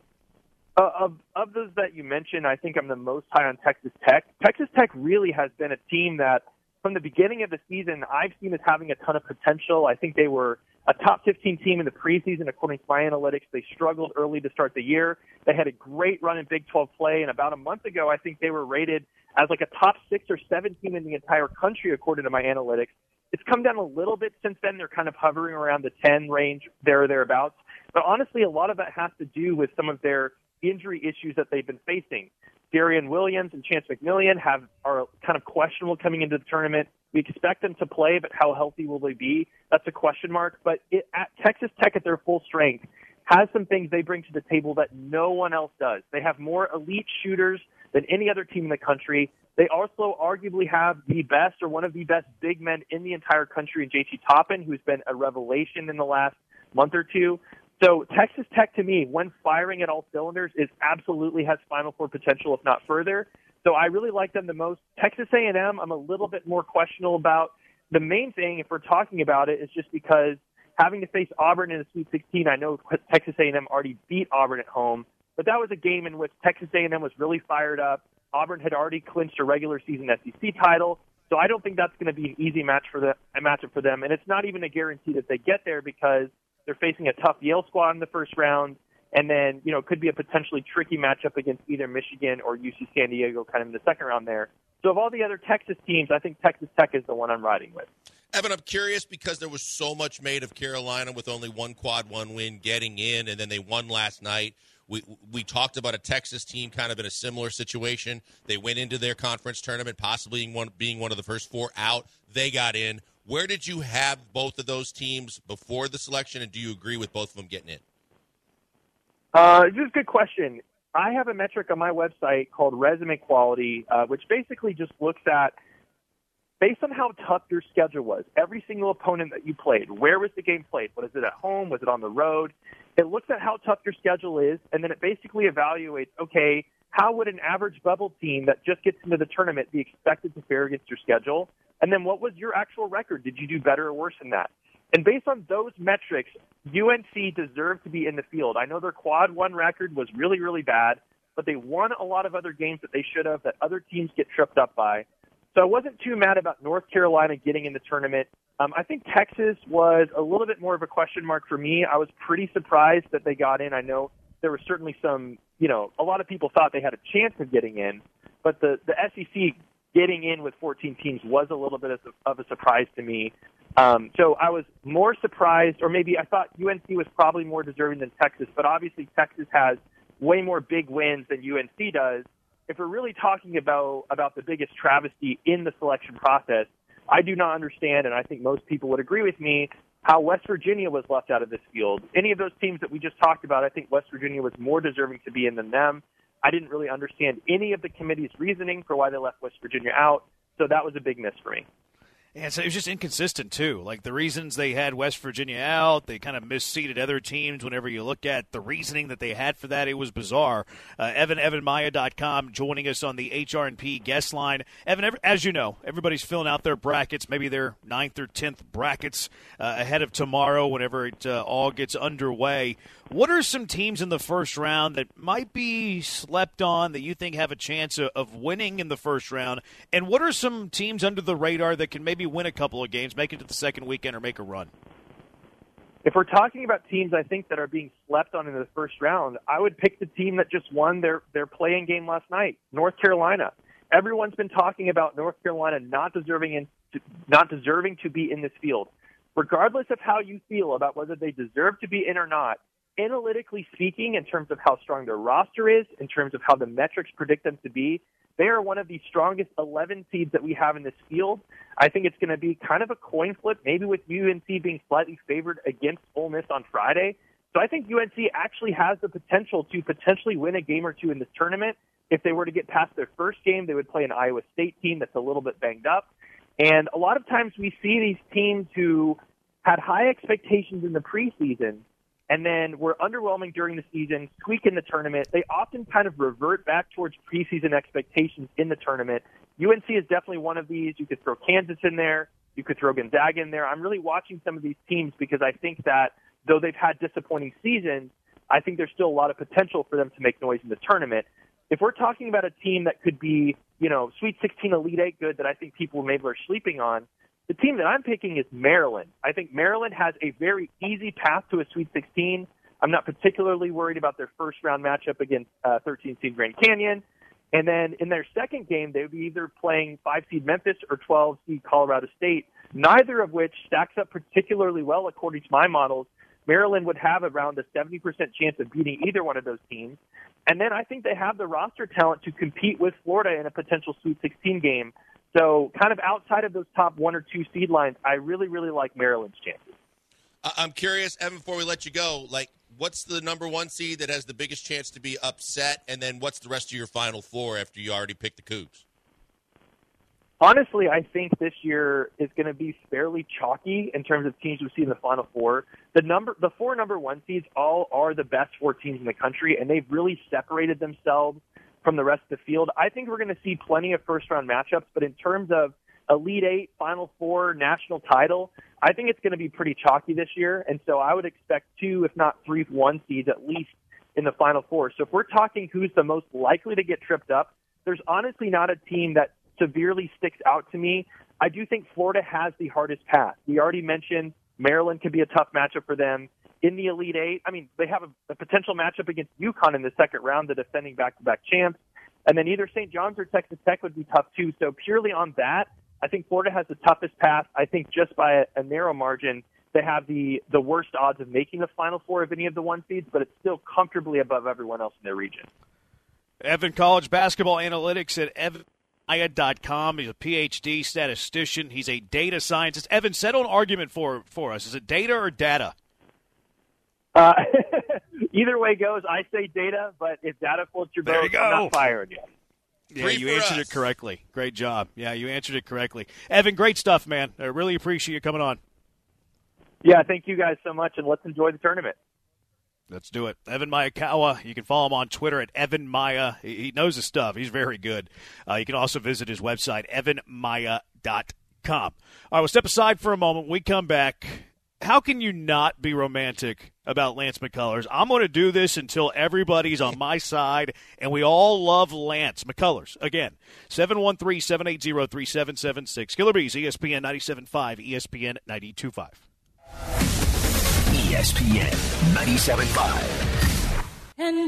Of those that you mentioned, I think I'm the most high on Texas Tech. Texas Tech really has been a team that from the beginning of the season I've seen as having a ton of potential. I think they were a top 15 team in the preseason, according to my analytics. They struggled early to start the year. They had a great run in Big 12 play, and about a month ago, I think they were rated as like a top 6 or 7 team in the entire country, according to my analytics. It's come down a little bit since then. They're kind of hovering around the 10 range, there or thereabouts. But honestly, a lot of that has to do with some of their injury issues that they've been facing. Darian Williams and Chance McMillian are kind of questionable coming into the tournament. We expect them to play, but how healthy will they be? That's a question mark. But at Texas Tech, at their full strength, has some things they bring to the table that no one else does. They have more elite shooters than any other team in the country. They also arguably have the best or one of the best big men in the entire country in JT Toppin, who's been a revelation in the last month or two. So Texas Tech, to me, when firing at all cylinders, absolutely has Final Four potential, if not further. So I really like them the most. Texas A&M, I'm a little bit more questionable about. The main thing, if we're talking about it, is just because having to face Auburn in the Sweet 16, I know Texas A&M already beat Auburn at home, but that was a game in which Texas A&M was really fired up. Auburn had already clinched a regular season SEC title, so I don't think that's going to be an easy matchup for them. And it's not even a guarantee that they get there because they're facing a tough Yale squad in the first round, and then, it could be a potentially tricky matchup against either Michigan or UC San Diego kind of in the second round there. So of all the other Texas teams, I think Texas Tech is the one I'm riding with. Evan, I'm curious because there was so much made of Carolina with only one quad one win getting in, and then they won last night. We talked about a Texas team kind of in a similar situation. They went into their conference tournament, possibly being one of the first 4 out. They got in. Where did you have both of those teams before the selection, and do you agree with both of them getting in? This is a good question. I have a metric on my website called Resume Quality, which basically just looks at, based on how tough your schedule was, every single opponent that you played, where was the game played? Was it at home? Was it on the road? It looks at how tough your schedule is, and then it basically evaluates, okay, how would an average bubble team that just gets into the tournament be expected to fare against your schedule? And then what was your actual record? Did you do better or worse than that? And based on those metrics, UNC deserved to be in the field. I know their quad 1 record was really, really bad, but they won a lot of other games that they should have, that other teams get tripped up by. So I wasn't too mad about North Carolina getting in the tournament. I think Texas was a little bit more of a question mark for me. I was pretty surprised that they got in. I know there were certainly some, a lot of people thought they had a chance of getting in, but the SEC getting in with 14 teams was a little bit of a surprise to me. So I was more surprised, or maybe I thought UNC was probably more deserving than Texas, but obviously Texas has way more big wins than UNC does. If we're really talking about the biggest travesty in the selection process, I do not understand, and I think most people would agree with me, how West Virginia was left out of this field. Any of those teams that we just talked about, I think West Virginia was more deserving to be in than them. I didn't really understand any of the committee's reasoning for why they left West Virginia out, so that was a big miss for me. And so it was just inconsistent, too. Like, the reasons they had West Virginia out, they kind of misseeded other teams whenever you look at the reasoning that they had for that. It was bizarre. EvanMaya.com joining us on the HR&P guest line. Evan, as you know, everybody's filling out their brackets, maybe their 9th or 10th brackets ahead of tomorrow whenever it all gets underway. What are some teams in the first round that might be slept on that you think have a chance of winning in the first round? And what are some teams under the radar that can maybe win a couple of games, make it to the second weekend, or make a run? If we're talking about teams I think that are being slept on in the first round, I would pick the team that just won their play-in game last night, North Carolina. Everyone's been talking about North Carolina not deserving to be in this field. Regardless of how you feel about whether they deserve to be in or not, analytically speaking, in terms of how strong their roster is, in terms of how the metrics predict them to be, they are one of the strongest 11 seeds that we have in this field. I think it's going to be kind of a coin flip, maybe with UNC being slightly favored against Ole Miss on Friday. So I think UNC actually has the potential to potentially win a game or two in this tournament. If they were to get past their first game, they would play an Iowa State team that's a little bit banged up. And a lot of times we see these teams who had high expectations in the preseason and then were underwhelming during the season, squeak in the tournament. They often kind of revert back towards preseason expectations in the tournament. UNC is definitely one of these. You could throw Kansas in there. You could throw Gonzaga in there. I'm really watching some of these teams because I think that though they've had disappointing seasons, I think there's still a lot of potential for them to make noise in the tournament. If we're talking about a team that could be, Sweet 16, Elite 8 good that I think people maybe are sleeping on, the team that I'm picking is Maryland. I think Maryland has a very easy path to a Sweet 16. I'm not particularly worried about their first-round matchup against 13-seed Grand Canyon. And then in their second game, they would be either playing 5-seed Memphis or 12-seed Colorado State, neither of which stacks up particularly well according to my models. Maryland would have around a 70% chance of beating either one of those teams. And then I think they have the roster talent to compete with Florida in a potential Sweet 16 game. So kind of outside of those top 1 or 2 seed lines, I really, really like Maryland's chances. I'm curious, Evan, before we let you go, what's the number 1 seed that has the biggest chance to be upset? And then what's the rest of your Final Four after you already picked the Cougs? Honestly, I think this year is going to be fairly chalky in terms of teams we see in the Final Four. The 4 number 1 seeds all are the best 4 teams in the country, and they've really separated themselves from the rest of the field. I think we're going to see plenty of first-round matchups, but in terms of Elite 8, Final Four, national title, I think it's going to be pretty chalky this year, and so I would expect 2, if not 3 1 seeds at least in the Final Four. So if we're talking who's the most likely to get tripped up, there's honestly not a team that severely sticks out to me. I do think Florida has the hardest path. We already mentioned Maryland could be a tough matchup for them. In the Elite 8, they have a potential matchup against UConn in the second round, the defending back-to-back champs. And then either St. John's or Texas Tech would be tough too. So purely on that, I think Florida has the toughest path. I think just by a narrow margin, they have the worst odds of making the Final Four of any of the 1 seeds, but it's still comfortably above everyone else in their region. Evan, college basketball analytics at evanmaya.com. He's a PhD statistician. He's a data scientist. Evan, settle an argument for us. Is it data or data? Either way goes, I say data, but if data floats your boat, I'm not firing you. Yeah, you answered it correctly. Great job. Yeah, you answered it correctly. Evan, great stuff, man. I really appreciate you coming on. Yeah, thank you guys so much, and let's enjoy the tournament. Let's do it. Evan Miyakawa, you can follow him on Twitter at Evan Maya. He knows his stuff. He's very good. You can also visit his website, evanmaya.com. All right, we'll step aside for a moment. When we come back, how can you not be romantic about Lance McCullers? I'm going to do this until everybody's on my side, and we all love Lance McCullers. Again, 713-780-3776. Killer Bees, ESPN 97.5, ESPN 92.5. ESPN 97.5. And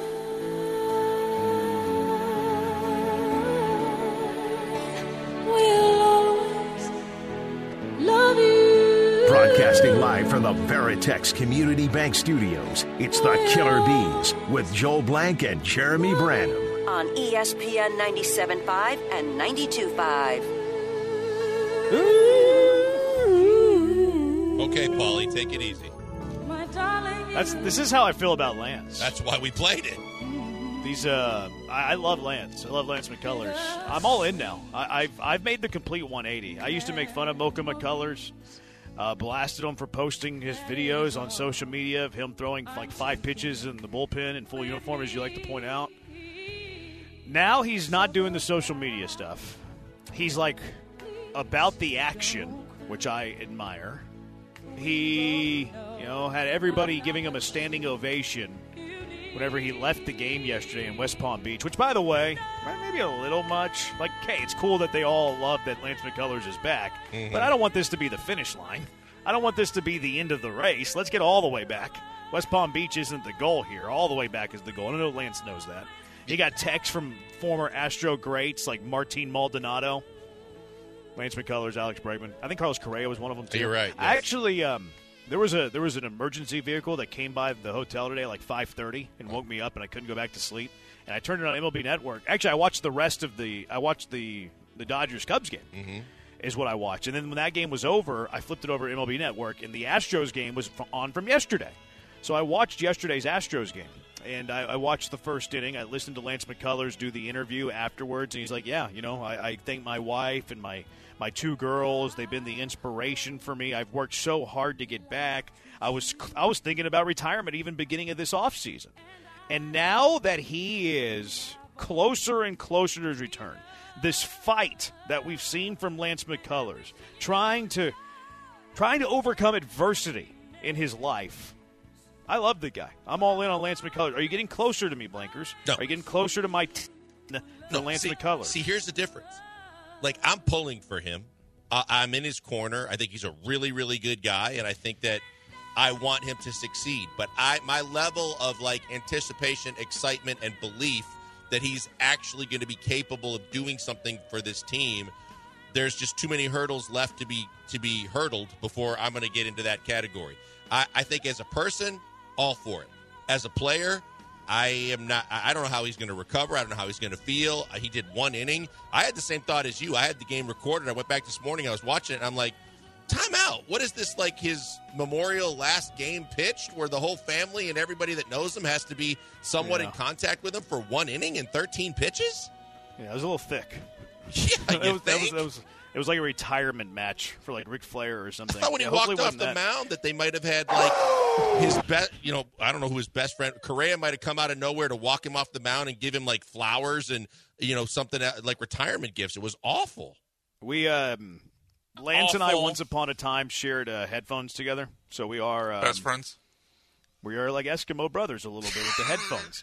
will always love you. Broadcasting live from the Veritex Community Bank Studios, it's the Killer Bees with Joel Blank and Jeremy Branham. On ESPN 97.5 and 92.5. Okay, Paulie, take it easy. This is how I feel about Lance. That's why we played it. I love Lance. I love Lance McCullers. I'm all in now. I've made the complete 180. I used to make fun of Mocha McCullers, blasted him for posting his videos on social media of him throwing like 5 pitches in the bullpen in full uniform, as you like to point out. Now he's not doing the social media stuff. He's like about the action, which I admire. He, had everybody giving him a standing ovation whenever he left the game yesterday in West Palm Beach, which, by the way, maybe a little much. Like, hey, it's cool that they all love that Lance McCullers is back, but I don't want this to be the finish line. I don't want this to be the end of the race. Let's get all the way back. West Palm Beach isn't the goal here. All the way back is the goal. I know Lance knows that. He got texts from former Astro greats like Martin Maldonado, Lance McCullers, Alex Bregman. I think Carlos Correa was one of them, too. You're right. Yes. Actually, there was an emergency vehicle that came by the hotel today at like 5:30 and woke me up, and I couldn't go back to sleep. And I turned it on MLB Network. Actually, I watched the Dodgers-Cubs game is what I watched. And then when that game was over, I flipped it over to MLB Network, and the Astros game was on from yesterday. So I watched yesterday's Astros game. And I watched the first inning. I listened to Lance McCullers do the interview afterwards, and he's like, yeah, I thank my wife and my 2 girls. They've been the inspiration for me. I've worked so hard to get back. I was thinking about retirement even beginning of this offseason. And now that he is closer and closer to his return, this fight that we've seen from Lance McCullers, trying to overcome adversity in his life, I love the guy. I'm all in on Lance McCullers. Are you getting closer to me, Blankers? No. Are you getting closer to my Lance McCullers? See, here's the difference. Like, I'm pulling for him. I'm in his corner. I think he's a really, really good guy, and I think that I want him to succeed. But my level of, like, anticipation, excitement, and belief that he's actually going to be capable of doing something for this team, there's just too many hurdles left to be hurdled before I'm going to get into that category. I think as a person, all for it. As a player, I don't know how he's going to recover. I don't know how he's going to feel. He did 1 inning. I had the same thought as you. I had the game recorded. I went back this morning. I was watching it, and I'm like, time out. What is this, like his memorial last game pitched where the whole family and everybody that knows him has to be somewhat in contact with him for 1 inning and 13 pitches? Yeah, it was a little thick. Yeah, It was like a retirement match for like Ric Flair or something. I thought when he walked off the mound that they might have had like his best, I don't know who his best friend, Correa might have come out of nowhere to walk him off the mound and give him like flowers and, something like retirement gifts. It was awful. We, Lance and I once upon a time shared headphones together. So we are best friends. We are like Eskimo brothers a little bit with the headphones.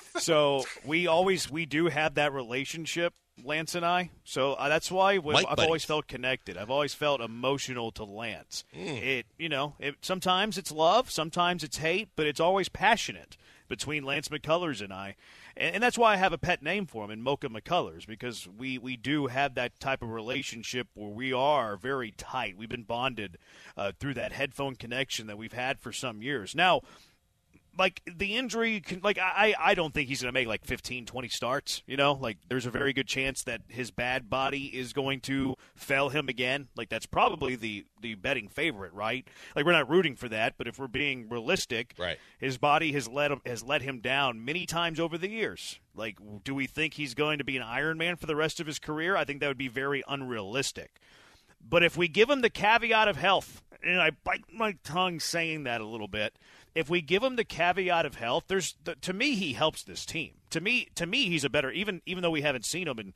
So we do have that relationship, Lance and I. So that's why I've always felt connected. I've always felt emotional to Lance. Sometimes it's love, sometimes it's hate, but it's always passionate. between Lance McCullers and I. And that's why I have a pet name for him in Mocha McCullers, because we do have that type of relationship where we are very tight. We've been bonded through that headphone connection that we've had for some years. Now, like, the injury, I don't think he's going to make, 15, 20 starts, there's a very good chance that his bad body is going to fail him again. That's probably the betting favorite, right? We're not rooting for that, but if we're being realistic, right, his body has let him down many times over the years. Do we think he's going to be an Iron Man for the rest of his career? I think that would be very unrealistic. But if we give him the caveat of health, and I bite my tongue saying that a little bit, if we give him the caveat of health, to me, he helps this team. To me, he's a better, even though we haven't seen him in,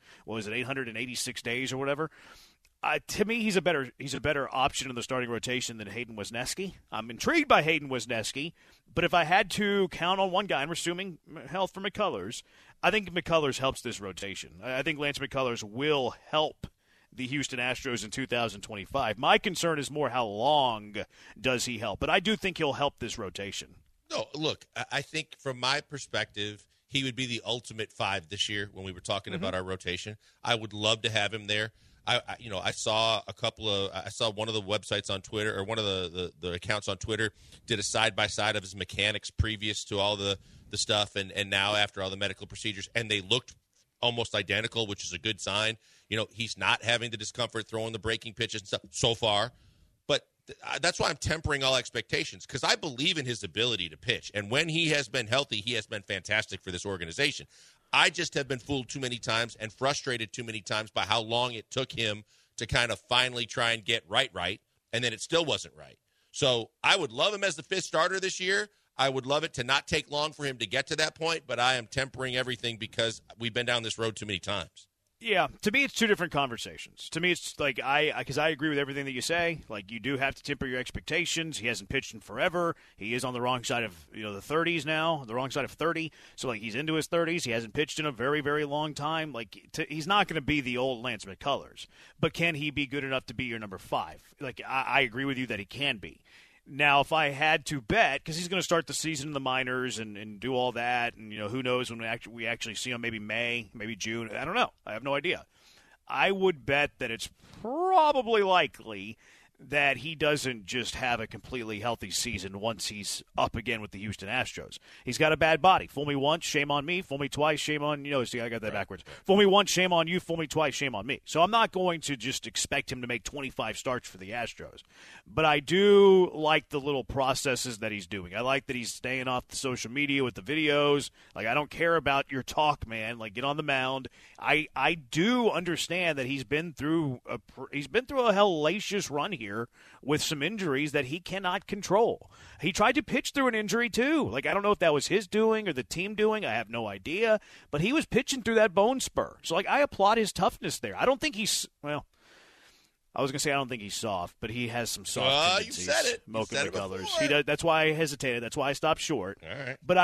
886 days or whatever. To me, he's a better option in the starting rotation than Hayden Wesneski. I'm intrigued by Hayden Wesneski, but if I had to count on one guy, and we're assuming health for McCullers, I think McCullers helps this rotation. I think Lance McCullers will help the Houston Astros in 2025. My concern is more how long does he help, but I do think he'll help this rotation. No, look, I think from my perspective, he would be the ultimate 5 this year when we were talking about our rotation. I would love to have him there. I saw one of the websites on Twitter, or one of the accounts on Twitter did a side-by-side of his mechanics previous to all the stuff and now after all the medical procedures, and they looked almost identical, which is a good sign. He's not having the discomfort throwing the breaking pitches and stuff so far. But that's why I'm tempering all expectations, because I believe in his ability to pitch. And when he has been healthy, he has been fantastic for this organization. I just have been fooled too many times and frustrated too many times by how long it took him to kind of finally try and get right, and then it still wasn't right. So I would love him as the 5th starter this year. I would love it to not take long for him to get to that point, but I am tempering everything because we've been down this road too many times. Yeah, to me, it's two different conversations. To me, it's because I agree with everything that you say. You do have to temper your expectations. He hasn't pitched in forever. He is on the wrong side of the 30s now, the wrong side of 30. So he's into his 30s. He hasn't pitched in a very, very long time. He's not going to be the old Lance McCullers, but can he be good enough to be your number 5? I agree with you that he can be. Now, if I had to bet, because he's going to start the season in the minors and do all that, and who knows when we actually see him, maybe May, maybe June, I don't know. I have no idea. I would bet that it's probably likely that he doesn't just have a completely healthy season once he's up again with the Houston Astros. He's got a bad body. Fool me once, shame on me. Fool me twice, shame on you. See, I got that backwards. Fool me once, shame on you. Fool me twice, shame on me. So I'm not going to just expect him to make 25 starts for the Astros. But I do like the little processes that he's doing. I like that he's staying off the social media with the videos. I don't care about your talk, man. Get on the mound. I do understand that he's been through a hellacious run here with some injuries that he cannot control. He tried to pitch through an injury too. I don't know if that was his doing or the team doing. I have no idea. But he was pitching through that bone spur. So I applaud his toughness there. I don't think he's I was going to say I don't think he's soft, but he has some soft tendencies. You said it. Mocha McCullers. He does. That's why I hesitated. That's why I stopped short. All right. But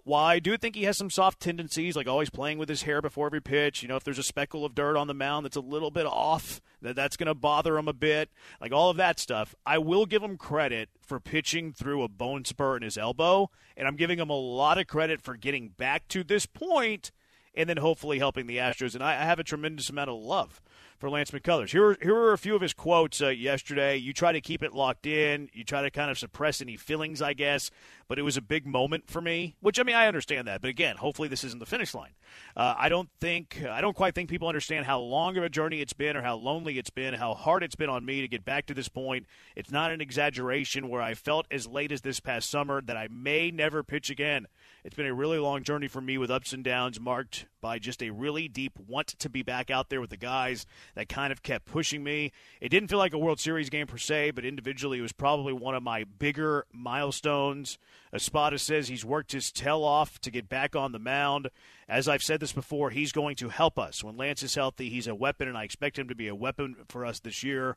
I do think he has some soft tendencies, always playing with his hair before every pitch. If there's a speckle of dirt on the mound that's a little bit off, that's going to bother him a bit. All of that stuff. I will give him credit for pitching through a bone spur in his elbow, and I'm giving him a lot of credit for getting back to this point and then hopefully helping the Astros. And I have a tremendous amount of love for Lance McCullers. Here were a few of his quotes yesterday. You try to keep it locked in. You try to kind of suppress any feelings, I guess. But it was a big moment for me, which, I understand that. But again, hopefully this isn't the finish line. I don't quite think people understand how long of a journey it's been or how lonely it's been, how hard it's been on me to get back to this point. It's not an exaggeration where I felt as late as this past summer that I may never pitch again. It's been a really long journey for me with ups and downs marked by just a really deep want to be back out there with the guys that kind of kept pushing me. It didn't feel like a World Series game per se, but individually it was probably one of my bigger milestones. Espada says he's worked his tail off to get back on the mound. As I've said this before, he's going to help us. When Lance is healthy, he's a weapon, and I expect him to be a weapon for us this year.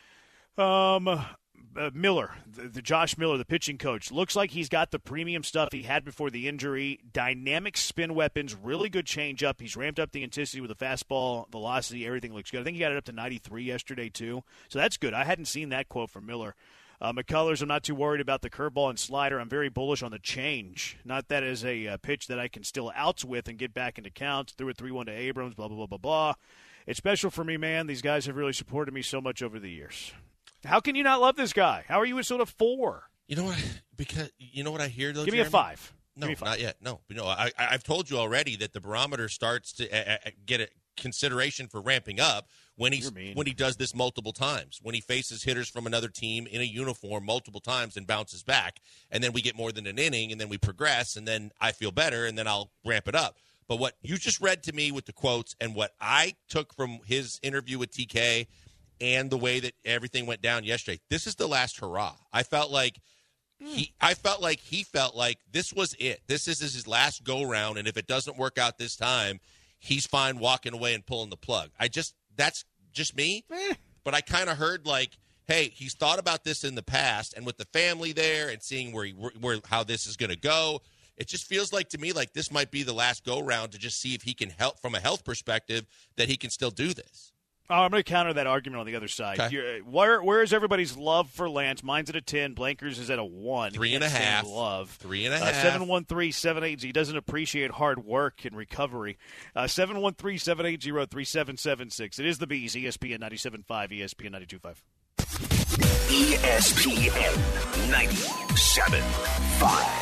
Miller, the Josh Miller, the pitching coach, looks like he's got the premium stuff he had before the injury. Dynamic spin weapons, really good changeup. He's ramped up the intensity with the fastball, velocity, everything looks good. I think he got it up to 93 yesterday, too. So that's good. I hadn't seen that quote from Miller. McCullers, I'm not too worried about the curveball and slider. I'm very bullish on the change. Not that as a pitch that I can still outs with and get back into counts. Threw a 3-1 to Abrams, blah, blah, blah, blah, blah. It's special for me, man. These guys have really supported me so much over the years. How can you not love this guy? How are you at sort of 4? You know what? Because you know what I hear, though, Give me a 5. No, not yet. No. I've told you already that the barometer starts to get a consideration for ramping up when he does this multiple times, when he faces hitters from another team in a uniform multiple times and bounces back, and then we get more than an inning, and then we progress, and then I feel better, and then I'll ramp it up. But what you just read to me with the quotes and what I took from his interview with TK and the way that everything went down yesterday, this is the last hurrah. I felt like he felt like this was it. This is his last go-round, and if it doesn't work out this time, he's fine walking away and pulling the plug. That's just me, but I kind of heard like, hey, he's thought about this in the past, and with the family there and seeing where how this is going to go, it just feels like to me like this might be the last go-round to just see if he can help from a health perspective that he can still do this. Oh, I'm going to counter that argument on the other side. Okay. Where is everybody's love for Lance? Mine's at a 10. Blankers is at a 1. 3.5. Love. 3.5. 713-780. He doesn't appreciate hard work and recovery. 713-780-3776. It is the Bees, ESPN 97.5, ESPN 92.5. ESPN 97.5.